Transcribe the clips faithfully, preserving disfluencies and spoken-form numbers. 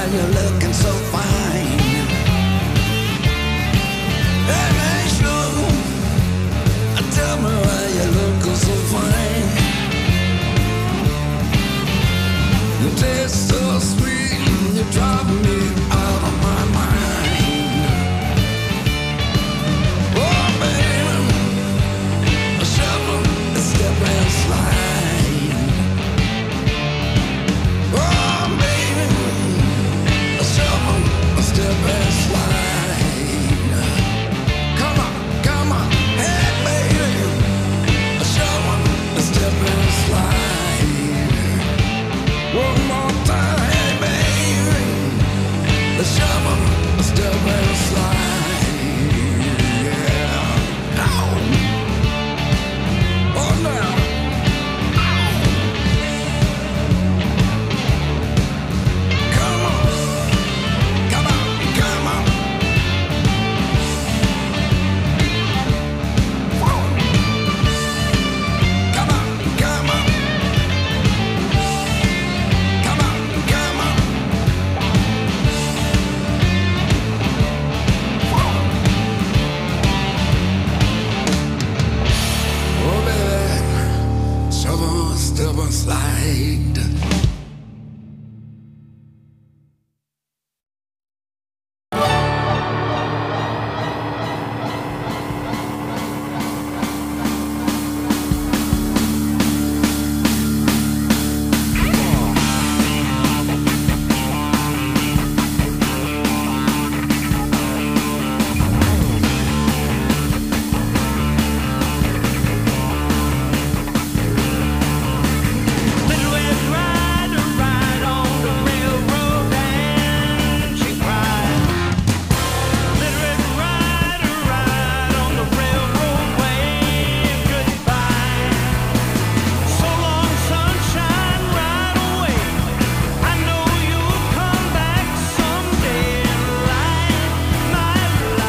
you're looking so fine. Hey man, sugar, tell me why you're looking so fine. You taste so sweet, you drive me out of my mind. Oh baby, a shovel, a step and slide. Oh baby, a shovel, a step and slide. Come on, come on, hey baby, a shovel, a step and slide. One more time, hey baby, a shovel, a step and slide. Yeah. Ow. Oh now. Come on, come on, come on. Whoa. Come on, come on. Come on, come on. Whoa. Oh baby, shovel, step and slide. Little Red Rider ride on the railroad and she cried. Little Red Rider ride on the railroad, wave goodbye. So long, sunshine, ride away. I know you'll come back someday and light my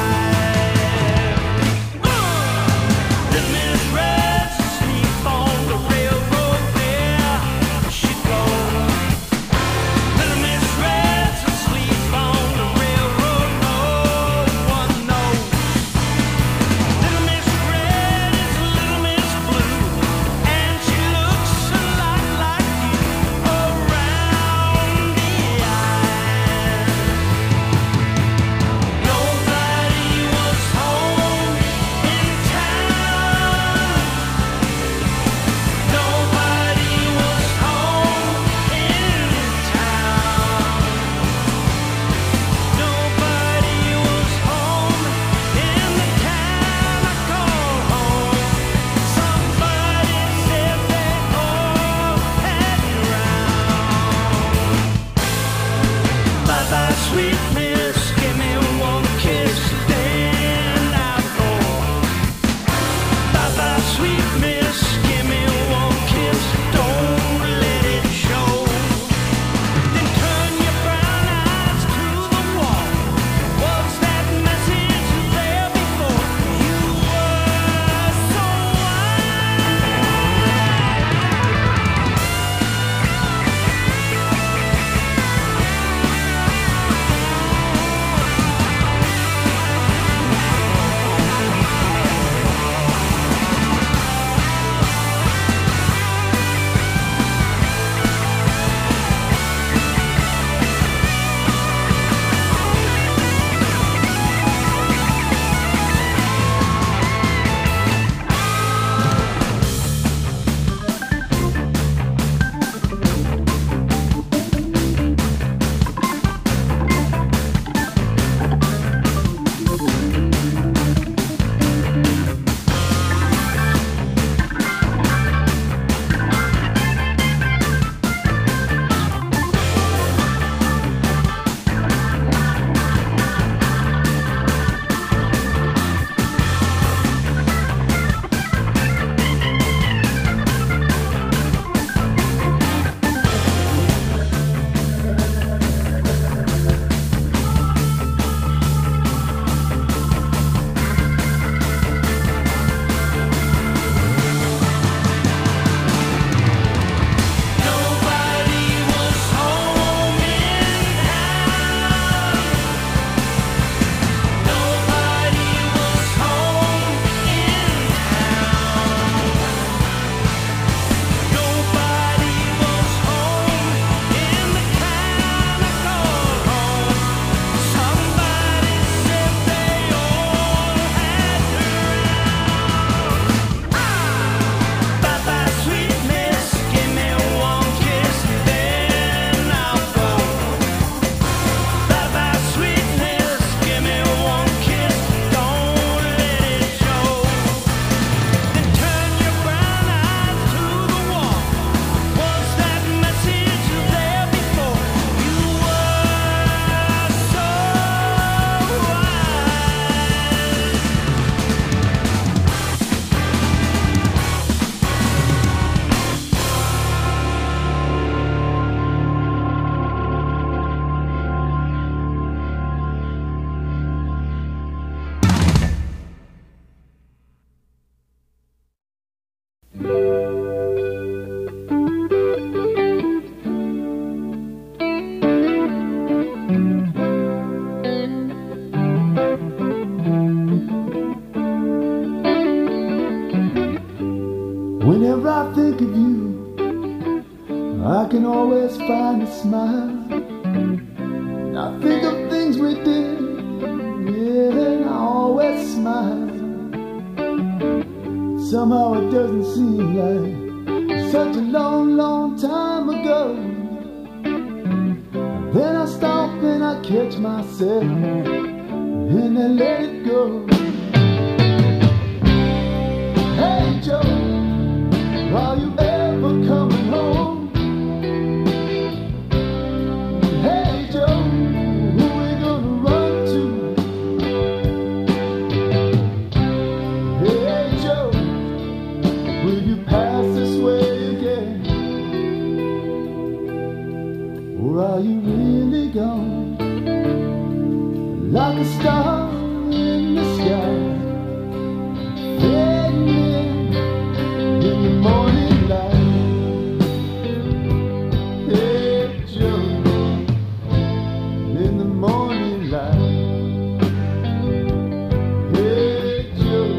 life. Little Miss Red's asleep on the railroad, there she goes. Little Miss Red's asleep on the railroad, no one knows. Little Miss Red is Little Miss Blue, and she looks a lot like you around the eyes. Nobody was home in town. Nobody was home in town. Nobody was home in the town I call home. Somebody said they all had drowned. Bye bye, sweet miss, give me one kiss, then I'll go. Bye bye, sweet miss, give me one kiss, don't let it show. Then turn your brown eyes to the wall. Was that message there before? You were so Whenever I think of you, I can always find a smile. I think of things we did, yeah, and I always smile. Somehow it doesn't seem like such a long, long time ago. Then I stop and I catch myself and I let it go. Hey Joe, are you ever coming home? Hey Joe, who we gonna run to? Hey Joe, will you pass this way again? Or are you really gone? Like a star in the sky, fading in in the morning light. Hey Joe, in the morning light. Hey Joe,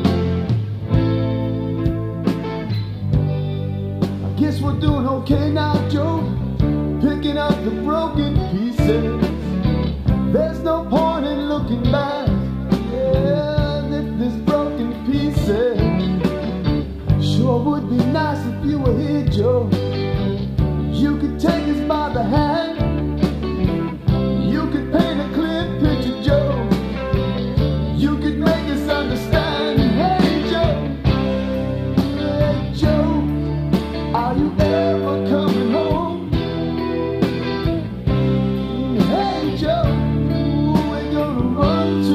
I guess we're doing okay now, Joe, picking up the broken pieces. There's no point in looking back, yeah, if there's broken pieces. Sure would be nice if you were here, Joe. You could take us by the hand. You could paint a clear picture, Joe. You could make us understand. Hey Joe, hey Joe, are you ever coming home? Hey Joe, who we gonna run to?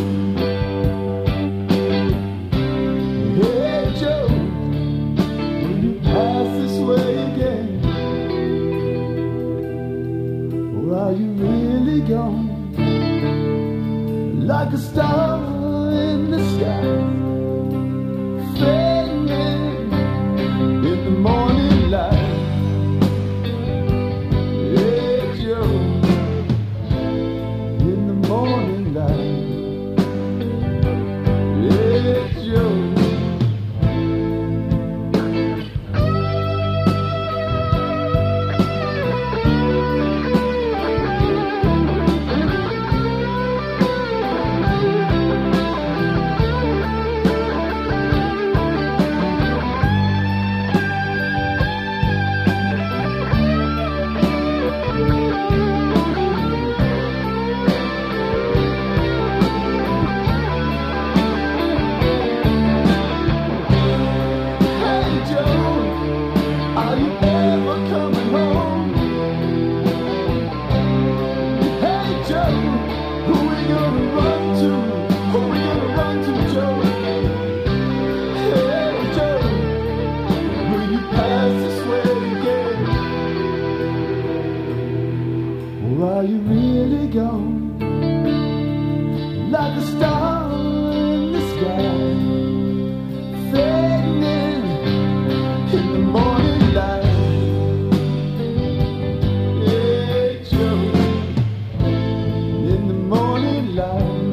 Hey Joe, will you pass this way again? Or are you really gone? Like a star in the sky, fading in in the morning light. Hey Joe, in the morning light. Hey Joe. Hey Joe, are you ever coming home? Hey Joe, who we gonna run to? Who we gonna run to, Joe? Hey Joe, will you pass this way again? Or are you really gone? Like a star in the sky, fading in in the morning light. Hey Joe, in the morning light.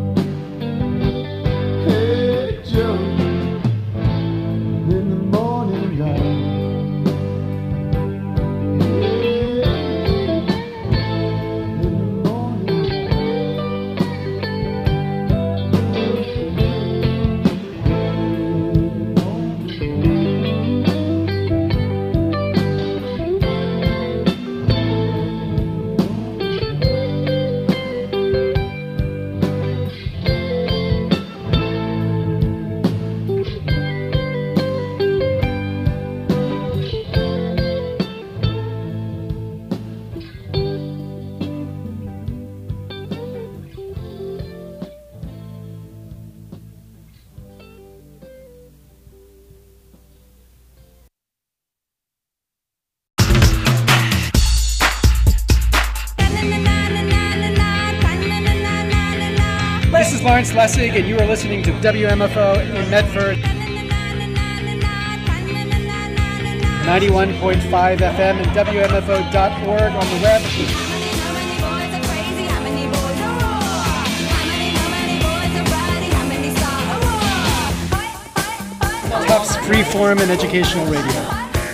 Hey Joe, in the morning light. Hey, in the morning This is Lawrence Lessig, and you are listening to W M F O in Medford. ninety-one point five F M and W M F O dot org on the web. Tufts Freeform and Educational Radio.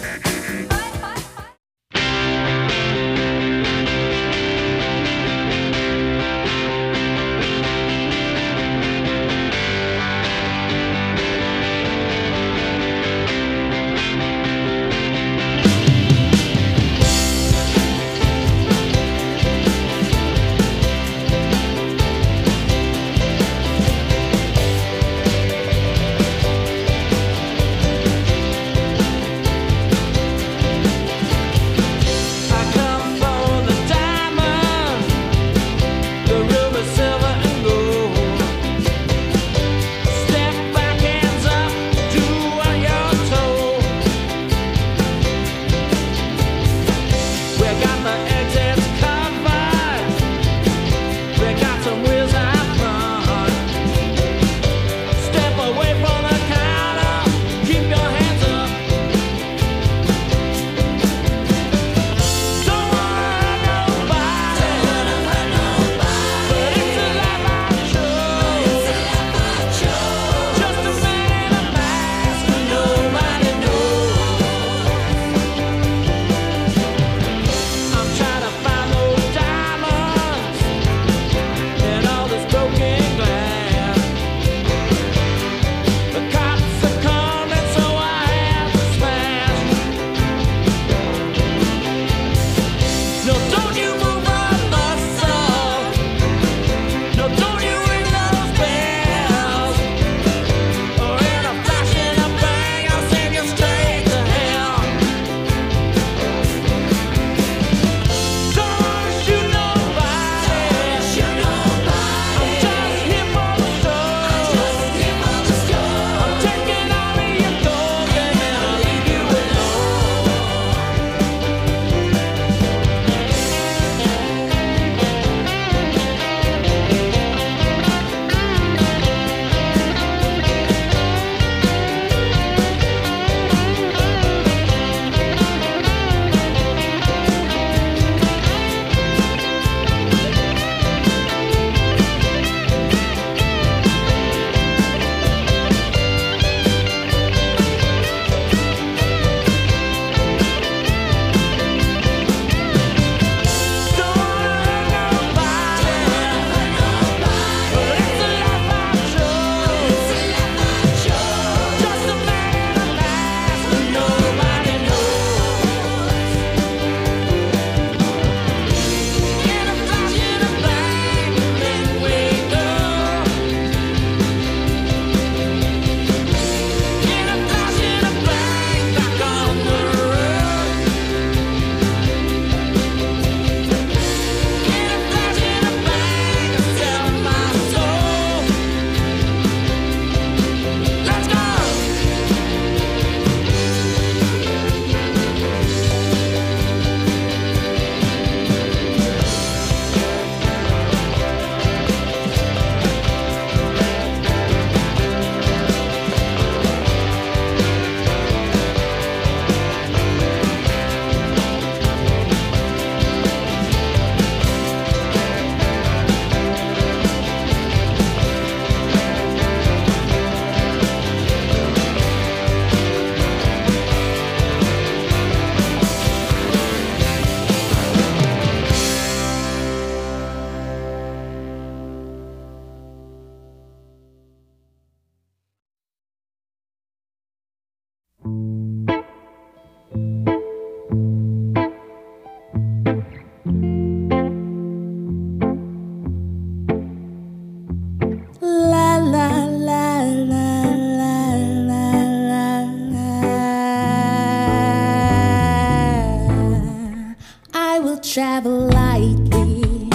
travel lightly.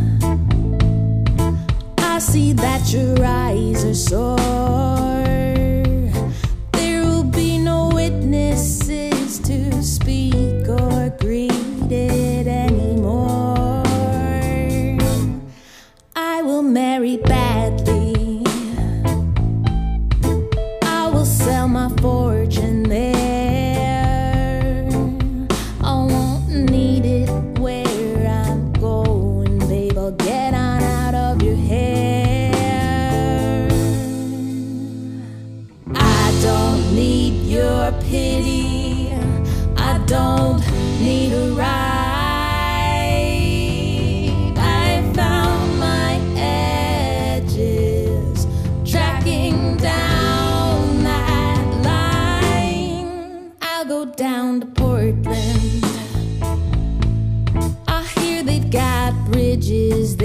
I see that your eyes are sore. There will be no witnesses to speak or greet it anymore. I will marry badly. I will sell my fortune there. pity. I don't need a ride. I found my edges, tracking down that line. I'll go down to Portland. I hear they've got bridges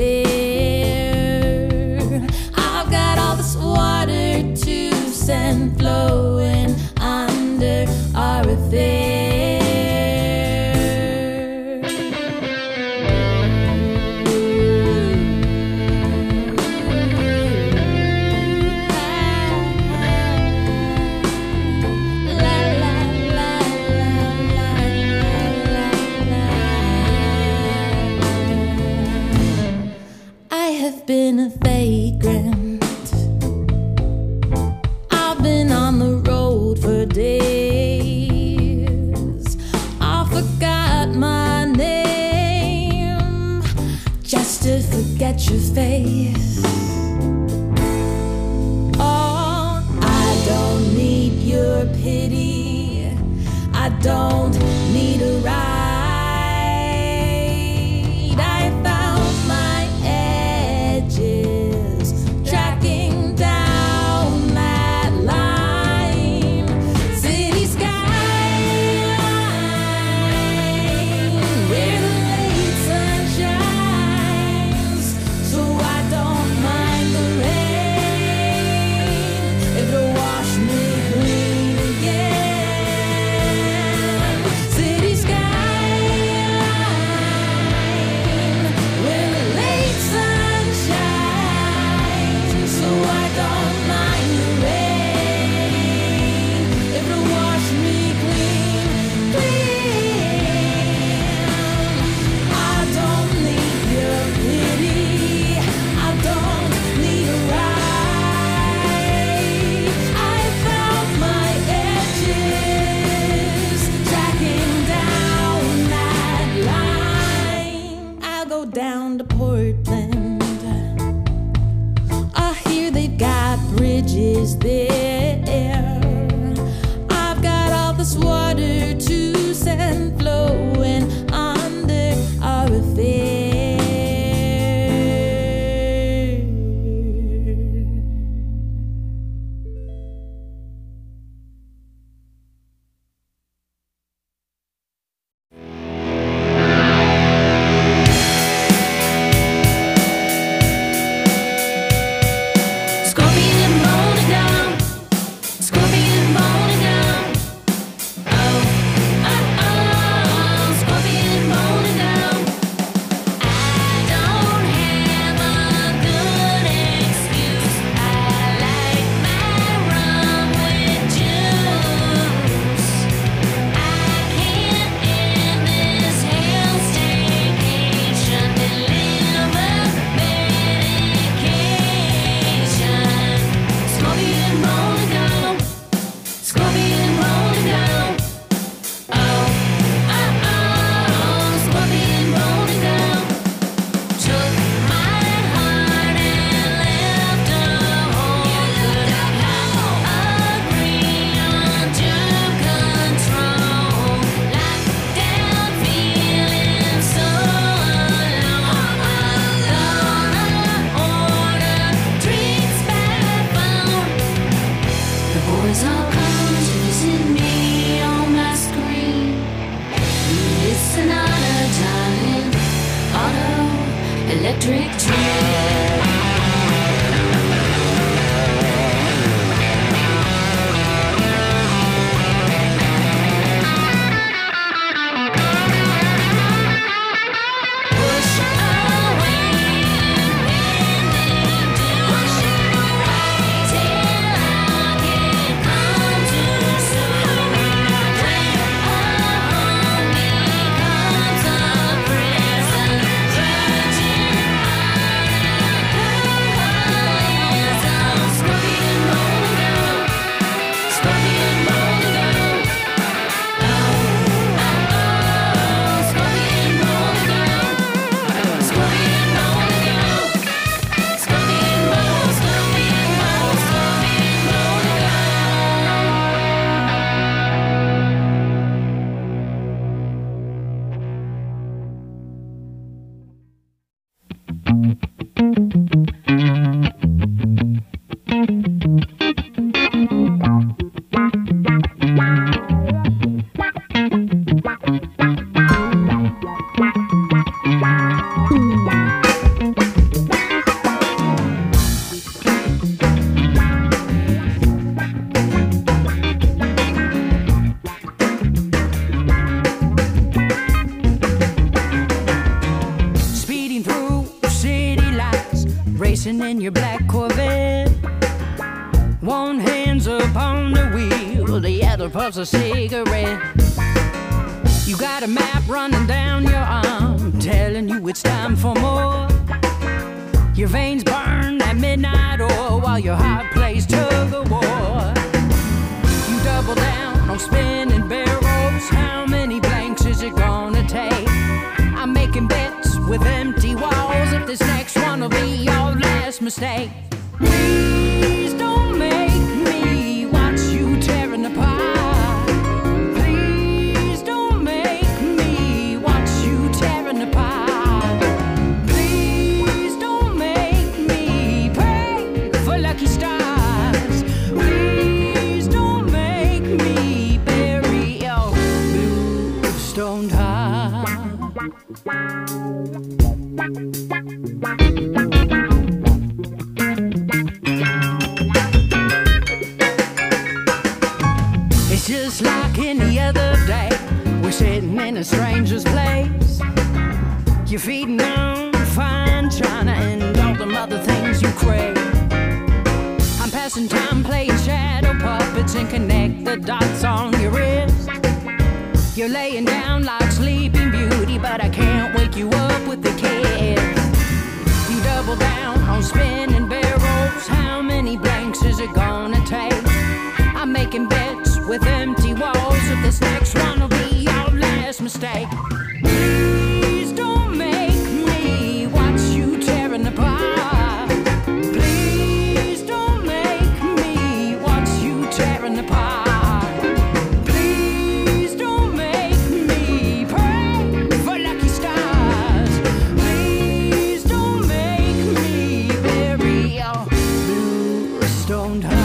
there. I've got all this water to send flowing under our affair. Been a vagrant. I've been on the road for days. I forgot my name just to forget your face. Oh, I don't need your pity. I don't need a ride. I found my tracking down that line. City skyline where the late sun shines. So I don't mind the rain if it'll wash me clean again. City skyline sitting in your black Corvette. One hand's upon the wheel, the other puffs a cigarette. You got a map running down your arm, telling you it's time for more. Your veins burn that midnight oil while your heart plays tug of war. You double down on spinning barrels. How many blanks is it gonna take? I'm making bets with empty walls. If this next one will be your last mistake. Please don't make me watch you tearing apart. Please don't make me watch you tearing apart. Please don't make me pray for lucky stars. Please don't make me bury your blue stoned heart. It's just like any other day. We're sitting in a stranger's place. You're feeding on fine china and all them other things you crave. I'm passing time playing shadow puppets and connect the dots on your wrist. You're laying down like Sleeping Beauty, but I can't wake you up with the kiss. You double down on spinning barrels. How many blanks is it gonna take? I'm making bets with empty walls. If this next one will be your last mistake. Please don't make me watch you tearing apart. Please don't make me watch you tearing apart. Please don't make me pray for lucky stars. Please don't make me bury your blue stoned heart.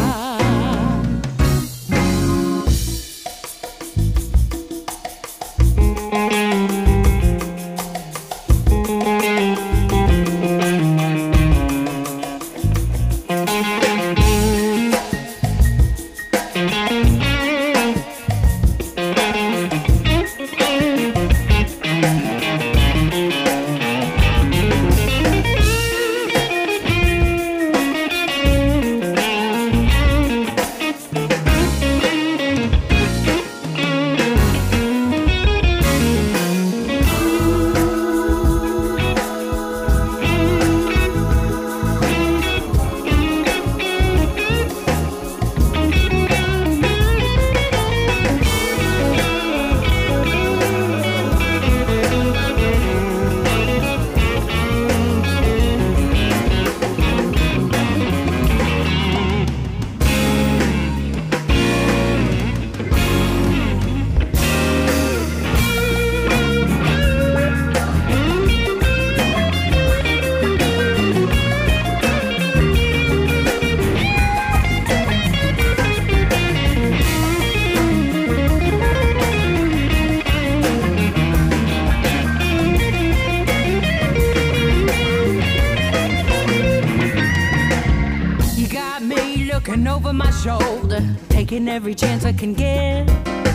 Over my shoulder, taking every chance I can get,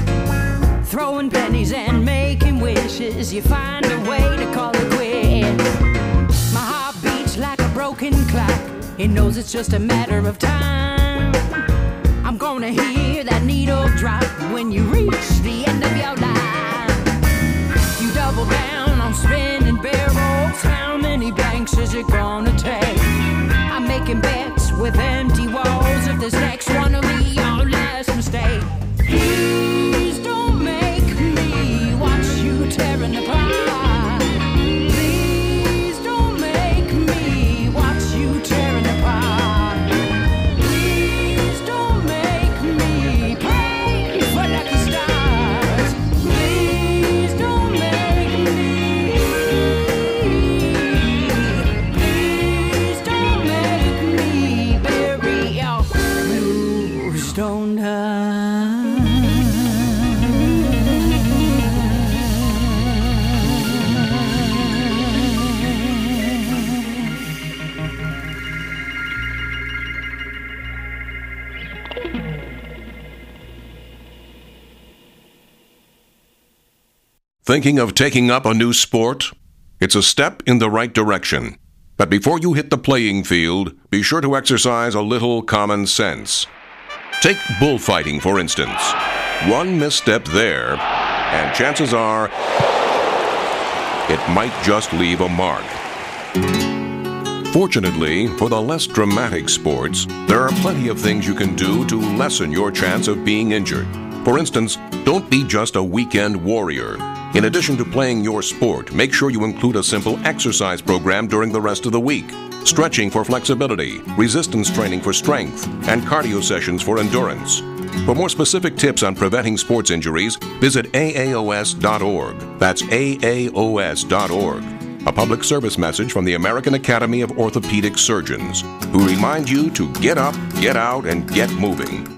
throwing pennies and making wishes. You find a way to call it quits. My heart beats like a broken clock. It knows it's just a matter of time. I'm gonna hear that needle drop when you reach the end of your line. You double down on spinning barrels. How many blanks is it gonna take? I'm making bets with empty walls. If this next one will be your last mistake. Please don't make me watch you tearing apart. Please don't make me watch you tearing apart. Please don't make me pray for lucky stars. Please don't make me. Please don't make me bury your blue stoned heart. Thinking of taking up a new sport? It's a step in the right direction. But before you hit the playing field, be sure to exercise a little common sense. Take bullfighting, for instance. One misstep there, and chances are it might just leave a mark. Fortunately, for the less dramatic sports, there are plenty of things you can do to lessen your chance of being injured. For instance, don't be just a weekend warrior. In addition to playing your sport, make sure you include a simple exercise program during the rest of the week. Stretching for flexibility, resistance training for strength, and cardio sessions for endurance. For more specific tips on preventing sports injuries, visit A A O S dot org. That's A A O S dot org. A public service message from the American Academy of Orthopedic Surgeons, who remind you to get up, get out, and get moving.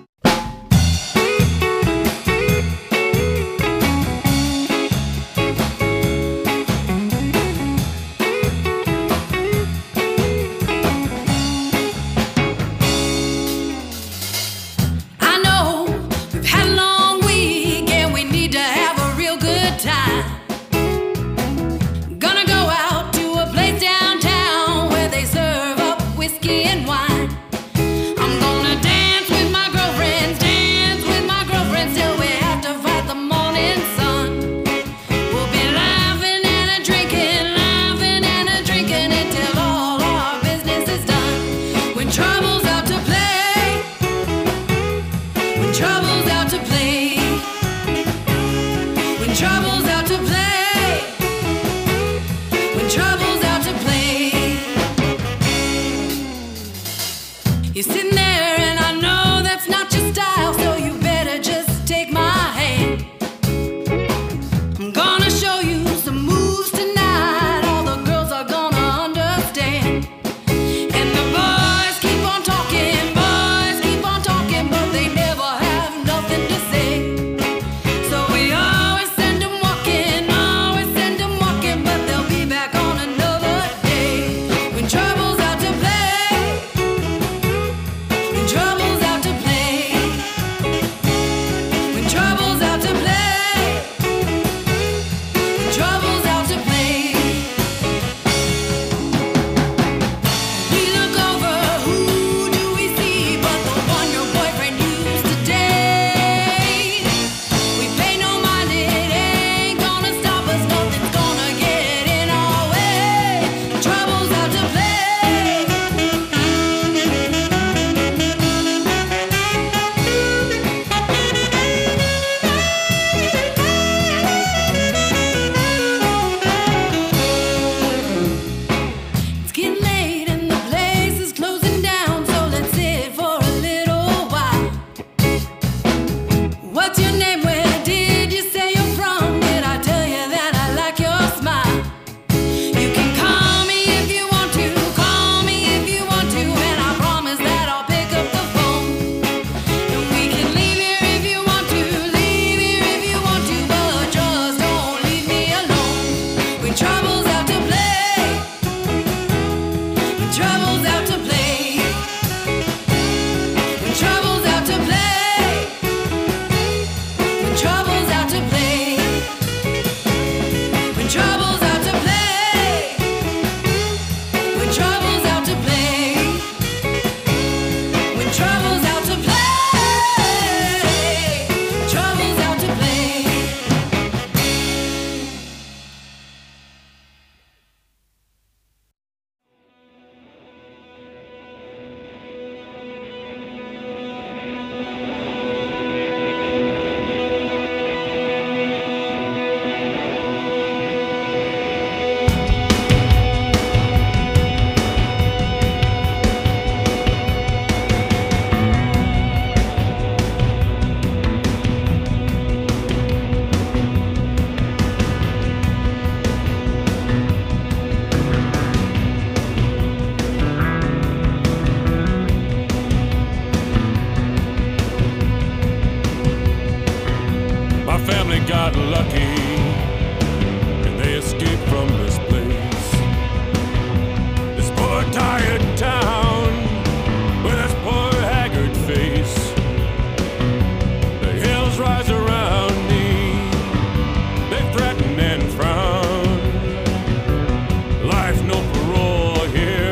got lucky and they escaped from this place. This poor tired town with its poor haggard face. The hills rise around me, they threaten and frown. Life no parole here.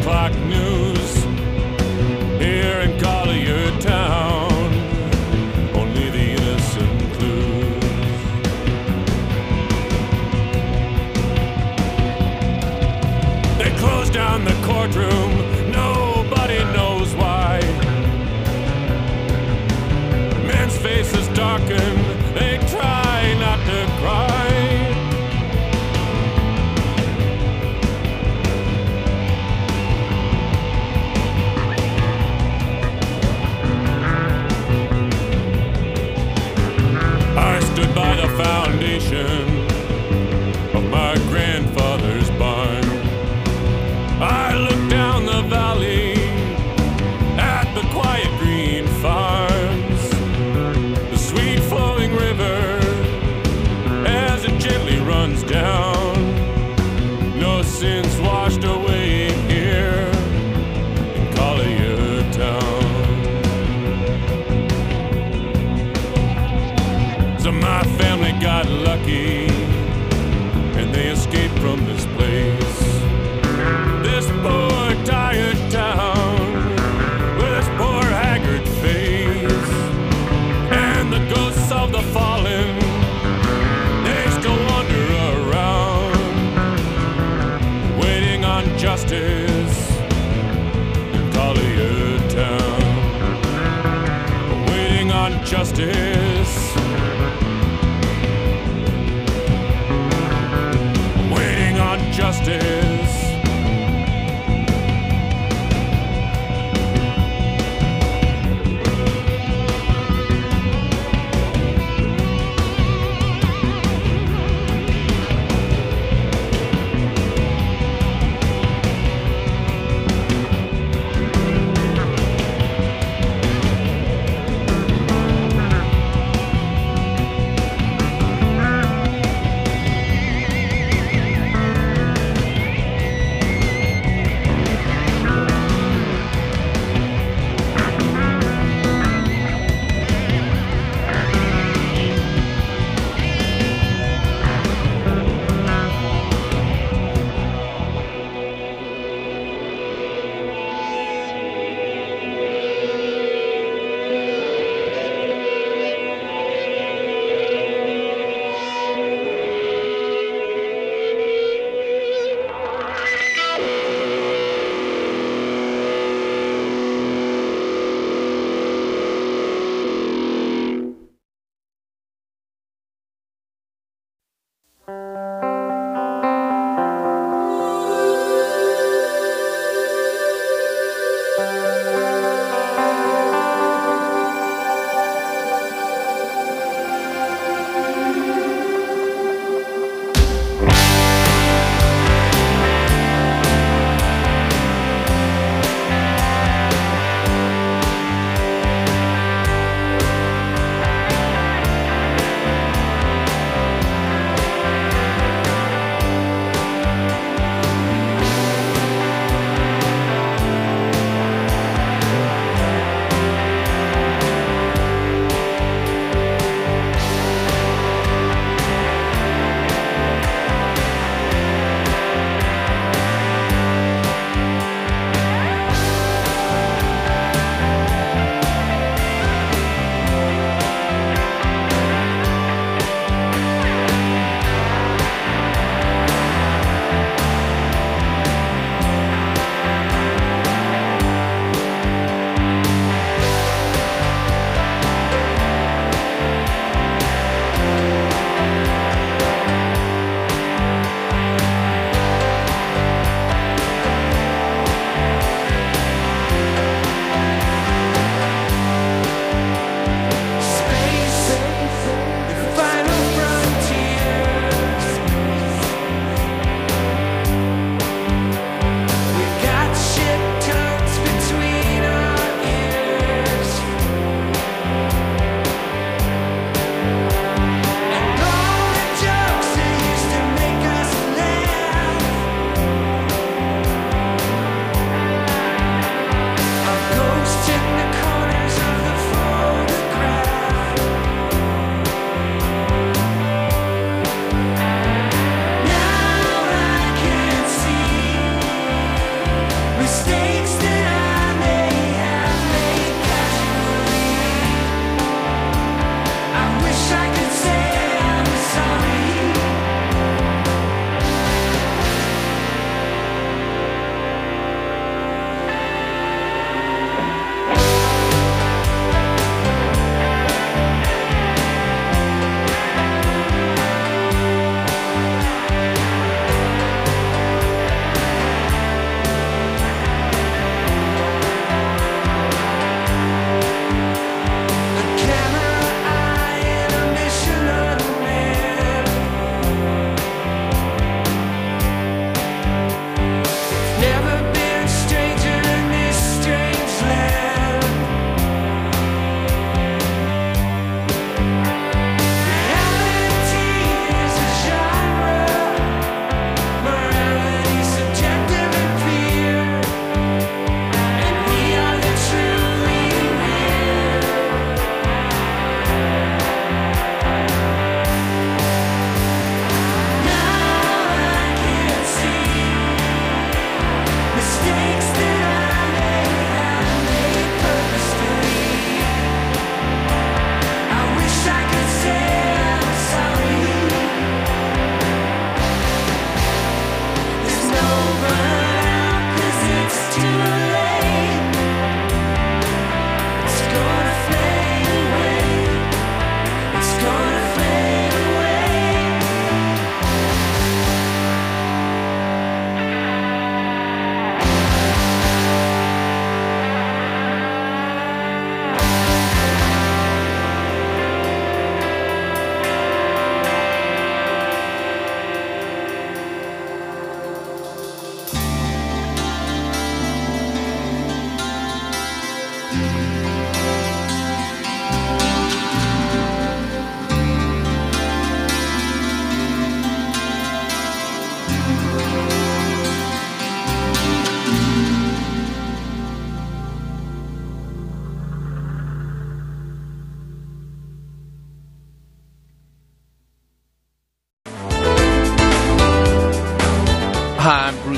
o'clock news here in Collier Town. Only the innocent clues. They closed down the courtroom. Nobody knows why. Men's faces darken. They try not to cry. By the foundation of my grandfather's barn, I look down the valley at the quiet green farms, the sweet flowing river as it gently runs down. No sins washed away here in Collier Town. So my family got lucky and they escaped from this place. This poor tired town with its poor haggard face, and the ghosts of the fallen, they still wander around, waiting on justice in Collier Town, waiting on justice. Justice.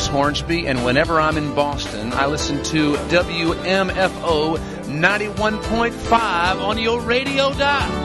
James Hornsby, and whenever I'm in Boston, I listen to W M F O ninety-one point five on your radio dial.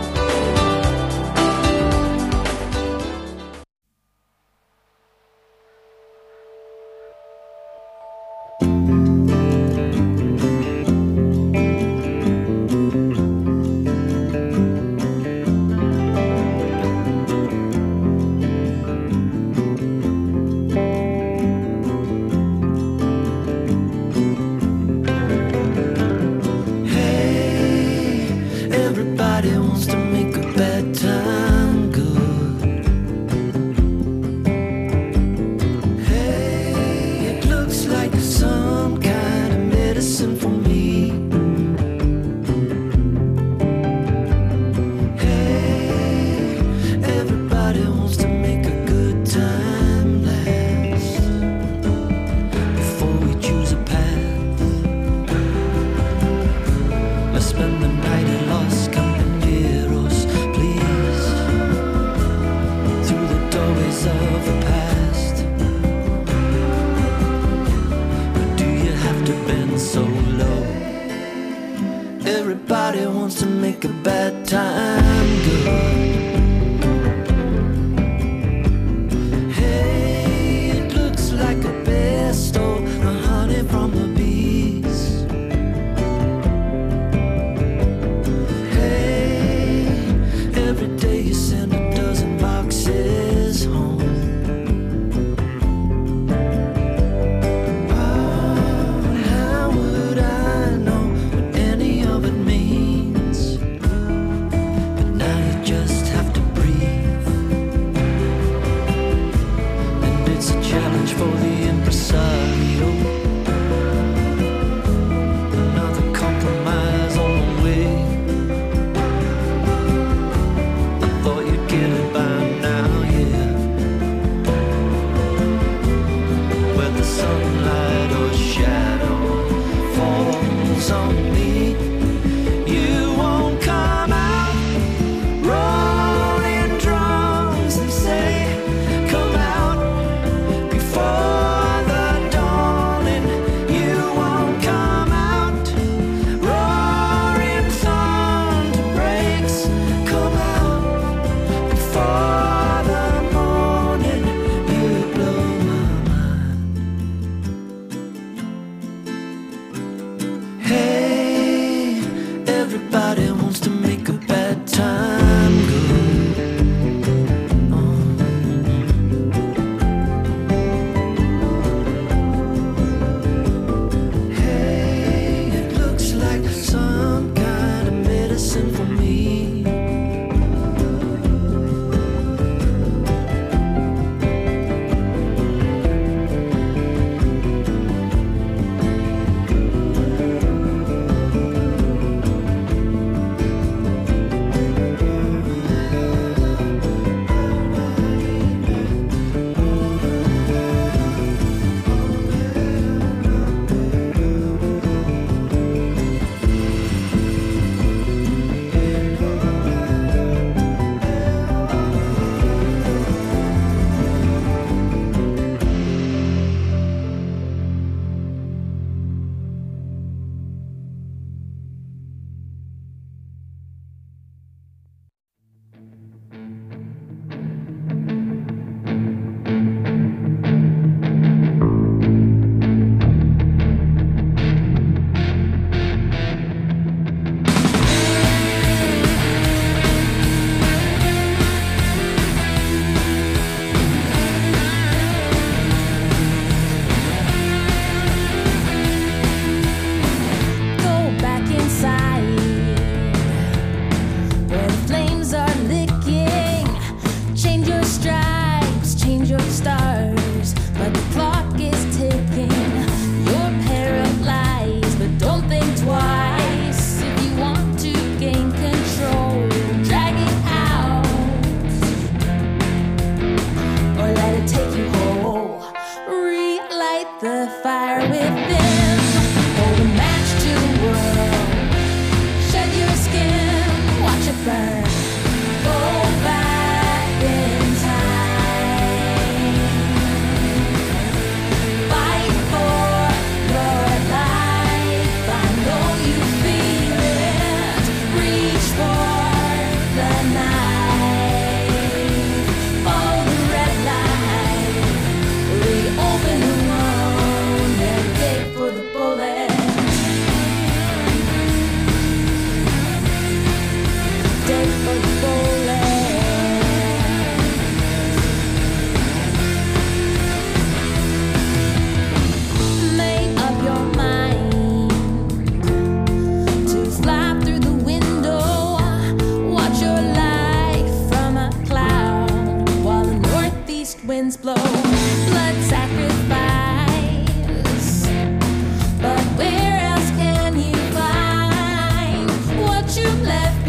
winds blow, blood sacrifice. But where else can you find what you left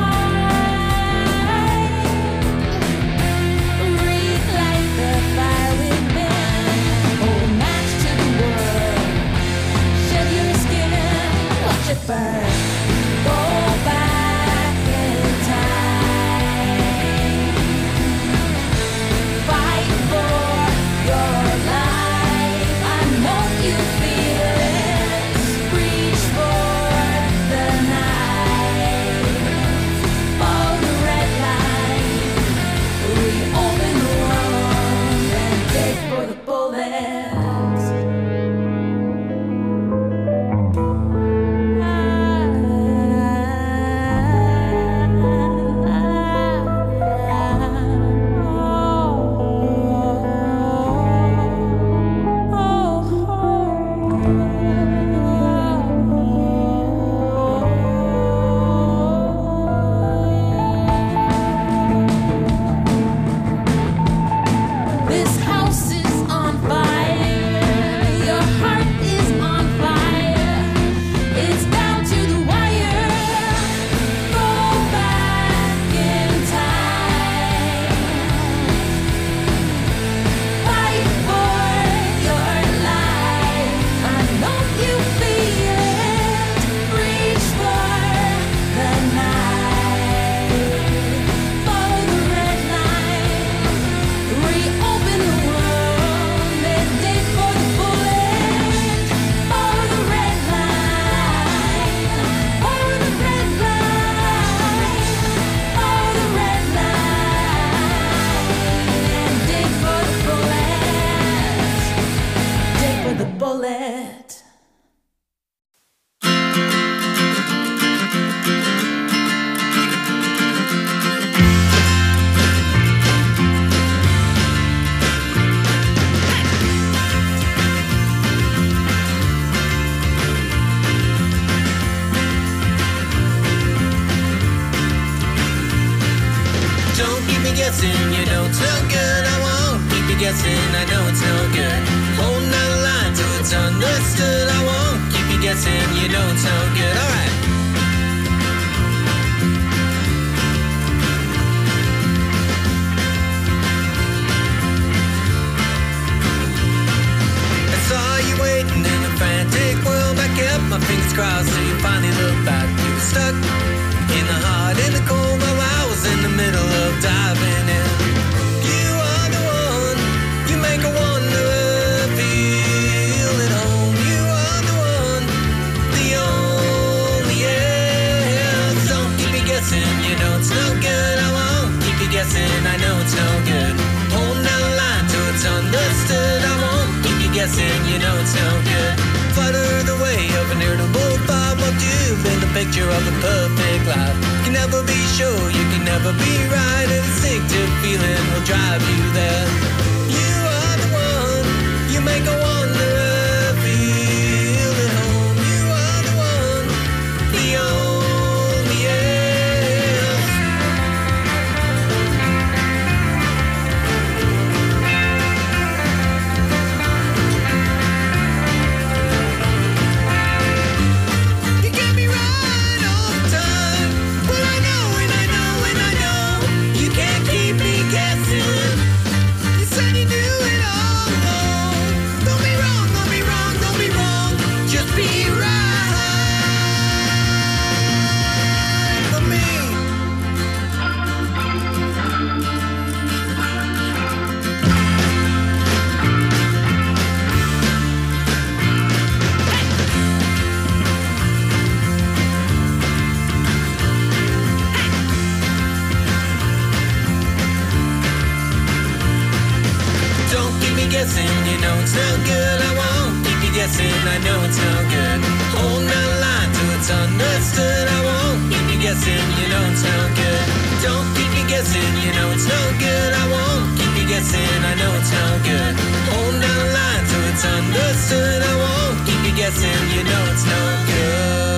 behind? Relight the fire within, hold a match to the world, shed your skin, watch it burn. Go back in time, fight for your life. I know you feel it. Reach for the night, follow the red line, reopen the world and dig for the bullets. This house is on fire. Your heart is on fire. It's down to the wire. Go back in time. Fight for your life. I know you feel it. Reach for the night. Follow the red line. Reopen the world and dig for the bullet. Follow the red line. Follow the red line. Follow the red line and dig for the bullet. Dig for the bullet. Don't keep me guessing, you know it's no good. I won't keep you guessing, I know it's no good. Holding out a line till it's understood. I won't keep you guessing, you know it's no good. Alright. I saw you waiting in a frantic world. I kept my fingers crossed till you finally looked back. You were stuck in the hot, in the cold, while I was in the middle of diving in. You are the one, you make a wanderer feel at home. You are the one, the only else. Don't keep me guessing, you know it's no good. I won't keep you guessing, I know it's no good. Holding out a line till it's understood. I won't keep you guessing, you know it's no good. Flutter the way of an irritable thought. What you've been the picture of a perfect life. You can never be sure, you can never be right. An instinctive feeling will drive you there. You are the one, you make a wanderer feel at home. You are the one, the only else. You get me right all the time. Well, I know and I know and I know you can't keep me guessing. You said you knew it all along. Don't be wrong, don't be wrong, don't be wrong. Just be right for me. Don't keep me guessing, you know it's no good. I won't keep you guessing, I know it's no good. Holding out a line till it's understood. I won't keep you guessing, you know it's no good. Don't keep me guessing, you know it's no good. I won't keep you guessing, I know it's no good. Holding out a line till it's understood. I won't keep you guessing, you know it's no good.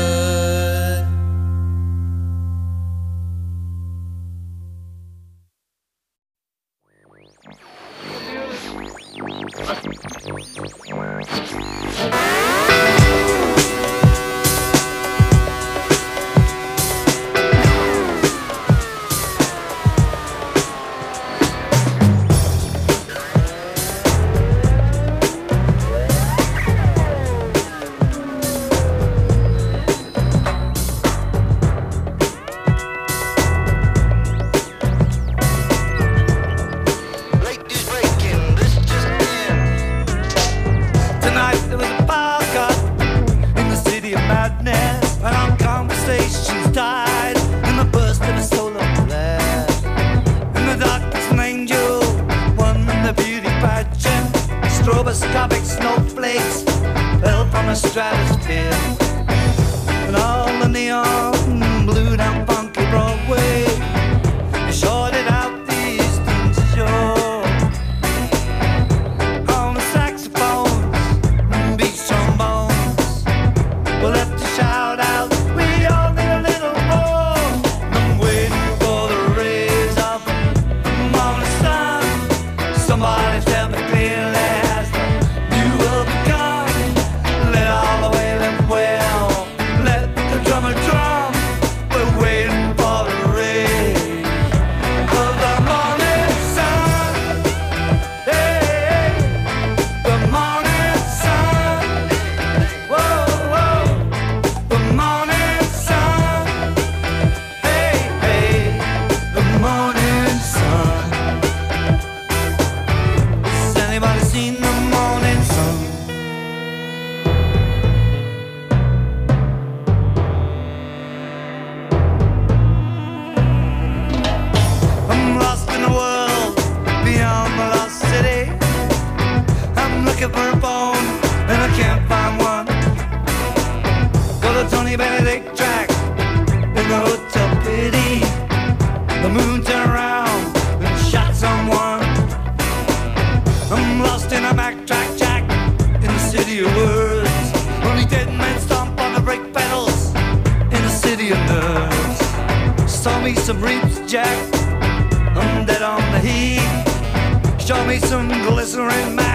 stratosphere. And all the neon blue down funky Broadway, you shorted out the eastern shore. On the saxophones, beat trombones, we'll have to shout out, we all need a little more. I'm waiting for the rays of the morning sun. Somebody tell me clearly, has the new world begun? Let all the way live well, let the drummer drum. We're waiting for the rays of the morning sun. Hey, the morning sun. Whoa, whoa, the morning sun. Hey, hey, the morning sun. Has anybody seen the morning sun? I'm lost in the world beyond the lost city. I'm looking for a phone and I can't find one. Got a Tony Benedict track in the hotel pity. The moon turned around and shot someone. I'm lost in a backtrack jack in the city of words. Only dead men stomp on the brake pedals in the city of nerves. Saw me some reaps, Jack. I'm dead on the heat. Show me some glycerin, Mac.